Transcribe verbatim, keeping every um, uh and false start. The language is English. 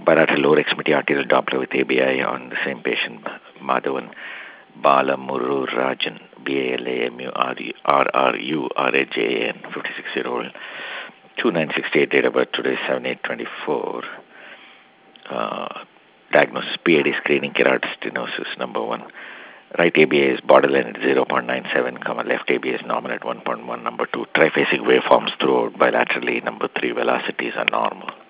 bilateral lower extremity arterial Doppler with A B I on the same patient, Madhavan Bala Murru Rajan, B A L A M U R R U R A J A N, fifty-six-year-old, two nine sixty-eight, date of birth today, seven eight twenty-four. Uh, diagnosis P A D screening, keratostenosis, number one. Right A B A is borderline at zero point nine seven, comma, left A B A is normal at one point one, number two. Triphasic waveforms throughout bilaterally, number three. Velocities are normal.